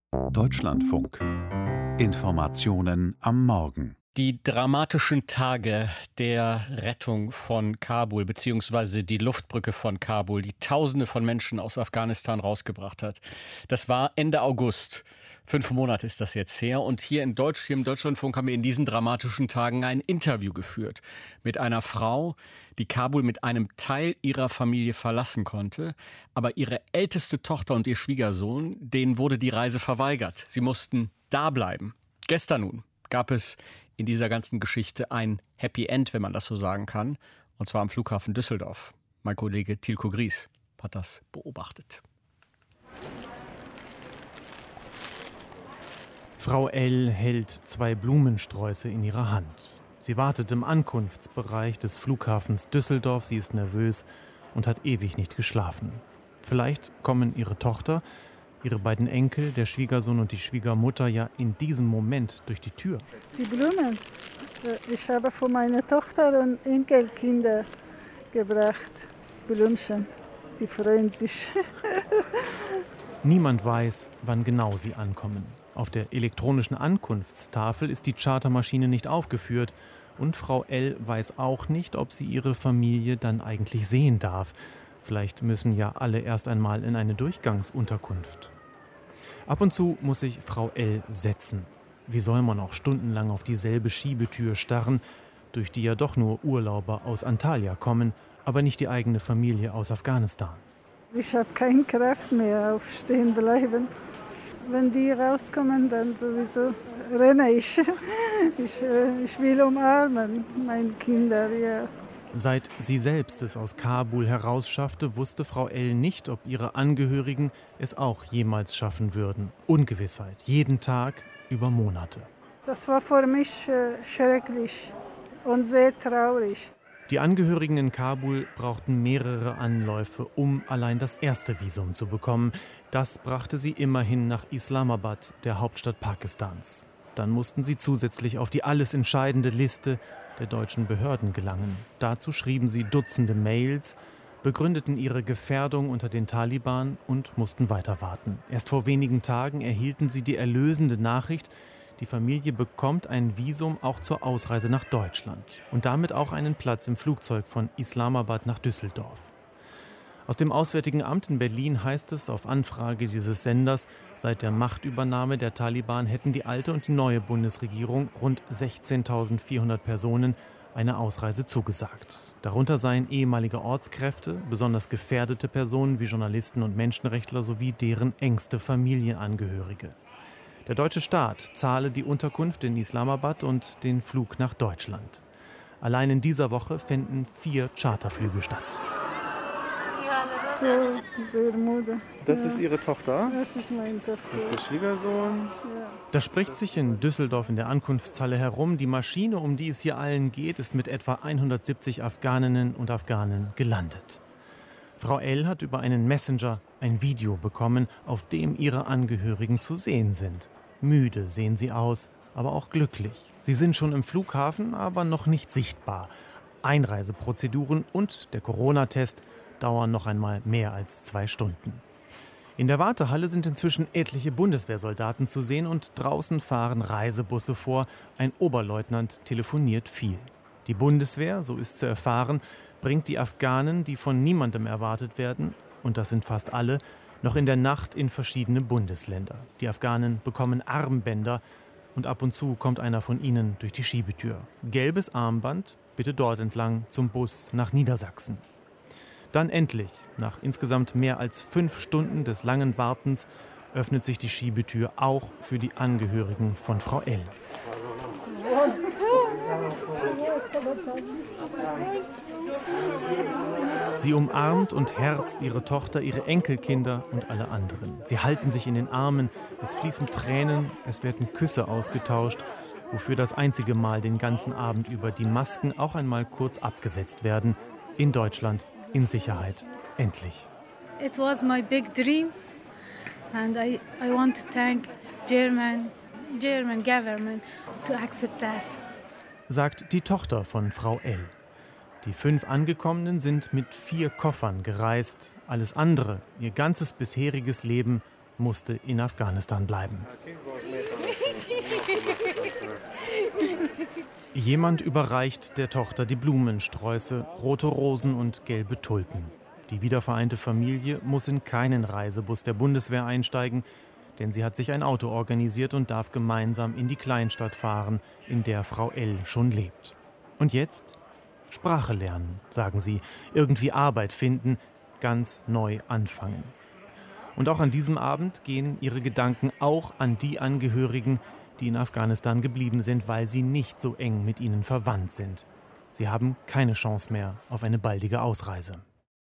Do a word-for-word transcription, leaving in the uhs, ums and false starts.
Deutschlandfunk. Informationen am Morgen. Die dramatischen Tage der Rettung von Kabul bzw. die Luftbrücke von Kabul, die Tausende von Menschen aus Afghanistan rausgebracht hat. Das war Ende August. Fünf Monate ist das jetzt her. Und hier, in Deutsch, hier im Deutschlandfunk haben wir in diesen dramatischen Tagen ein Interview geführt mit einer Frau, die Kabul mit einem Teil ihrer Familie verlassen konnte. Aber ihre älteste Tochter und ihr Schwiegersohn, denen wurde die Reise verweigert. Sie mussten da bleiben. Gestern nun gab es in dieser ganzen Geschichte ein Happy End, wenn man das so sagen kann. Und zwar am Flughafen Düsseldorf. Mein Kollege Tilko Gries hat das beobachtet. Frau L. hält zwei Blumensträuße in ihrer Hand. Sie wartet im Ankunftsbereich des Flughafens Düsseldorf. Sie ist nervös und hat ewig nicht geschlafen. Vielleicht kommen ihre Tochter, ihre beiden Enkel, der Schwiegersohn und die Schwiegermutter ja in diesem Moment durch die Tür. Die Blumen, ich habe von meiner Tochter und Enkelkinder gebracht. Blümchen, die freuen sich. Niemand weiß, wann genau sie ankommen. Auf der elektronischen Ankunftstafel ist die Chartermaschine nicht aufgeführt. Und Frau L. weiß auch nicht, ob sie ihre Familie dann eigentlich sehen darf. Vielleicht müssen ja alle erst einmal in eine Durchgangsunterkunft. Ab und zu muss sich Frau L. setzen. Wie soll man auch stundenlang auf dieselbe Schiebetür starren, durch die ja doch nur Urlauber aus Antalya kommen, aber nicht die eigene Familie aus Afghanistan. Ich habe keine Kraft mehr aufstehen bleiben. Wenn die rauskommen, dann sowieso renne ich. Ich, ich will umarmen, meine Kinder, ja. Seit sie selbst es aus Kabul herausschaffte, wusste Frau L. nicht, ob ihre Angehörigen es auch jemals schaffen würden. Ungewissheit, jeden Tag über Monate. Das war für mich äh, schrecklich und sehr traurig. Die Angehörigen in Kabul brauchten mehrere Anläufe, um allein das erste Visum zu bekommen. Das brachte sie immerhin nach Islamabad, der Hauptstadt Pakistans. Dann mussten sie zusätzlich auf die alles entscheidende Liste der deutschen Behörden gelangen. Dazu schrieben sie Dutzende Mails, begründeten ihre Gefährdung unter den Taliban und mussten weiter warten. Erst vor wenigen Tagen erhielten sie die erlösende Nachricht, die Familie bekommt ein Visum auch zur Ausreise nach Deutschland und damit auch einen Platz im Flugzeug von Islamabad nach Düsseldorf. Aus dem Auswärtigen Amt in Berlin heißt es auf Anfrage dieses Senders, seit der Machtübernahme der Taliban hätten die alte und die neue Bundesregierung rund sechzehntausendvierhundert Personen eine Ausreise zugesagt. Darunter seien ehemalige Ortskräfte, besonders gefährdete Personen wie Journalisten und Menschenrechtler sowie deren engste Familienangehörige. Der deutsche Staat zahle die Unterkunft in Islamabad und den Flug nach Deutschland. Allein in dieser Woche fänden vier Charterflüge statt. So, sehr müde. Das ja. ist Ihre Tochter? Das ist meine Tochter. Das ist der Schwiegersohn? Ja. Das spricht sich in Düsseldorf in der Ankunftshalle herum. Die Maschine, um die es hier allen geht, ist mit etwa hundertsiebzig Afghaninnen und Afghanen gelandet. Frau L. hat über einen Messenger ein Video bekommen, auf dem ihre Angehörigen zu sehen sind. Müde sehen sie aus, aber auch glücklich. Sie sind schon im Flughafen, aber noch nicht sichtbar. Einreiseprozeduren und der Corona-Test dauern noch einmal mehr als zwei Stunden. In der Wartehalle sind inzwischen etliche Bundeswehrsoldaten zu sehen und draußen fahren Reisebusse vor. Ein Oberleutnant telefoniert viel. Die Bundeswehr, so ist zu erfahren, bringt die Afghanen, die von niemandem erwartet werden, und das sind fast alle, noch in der Nacht in verschiedene Bundesländer. Die Afghanen bekommen Armbänder und ab und zu kommt einer von ihnen durch die Schiebetür. Gelbes Armband, bitte dort entlang zum Bus nach Niedersachsen. Dann endlich, nach insgesamt mehr als fünf Stunden des langen Wartens, öffnet sich die Schiebetür auch für die Angehörigen von Frau L. Sie umarmt und herzt ihre Tochter, ihre Enkelkinder und alle anderen. Sie halten sich in den Armen, es fließen Tränen, es werden Küsse ausgetauscht, wofür das einzige Mal den ganzen Abend über die Masken auch einmal kurz abgesetzt werden. In Deutschland, in Sicherheit, endlich. It was my big dream and I, I want to thank German, German government to accept us. Sagt die Tochter von Frau L. Die fünf Angekommenen sind mit vier Koffern gereist. Alles andere, ihr ganzes bisheriges Leben, musste in Afghanistan bleiben. Jemand überreicht der Tochter die Blumensträuße, rote Rosen und gelbe Tulpen. Die wiedervereinte Familie muss in keinen Reisebus der Bundeswehr einsteigen, denn sie hat sich ein Auto organisiert und darf gemeinsam in die Kleinstadt fahren, in der Frau L. schon lebt. Und jetzt? Sprache lernen, sagen sie, irgendwie Arbeit finden, ganz neu anfangen. Und auch an diesem Abend gehen ihre Gedanken auch an die Angehörigen, die in Afghanistan geblieben sind, weil sie nicht so eng mit ihnen verwandt sind. Sie haben keine Chance mehr auf eine baldige Ausreise.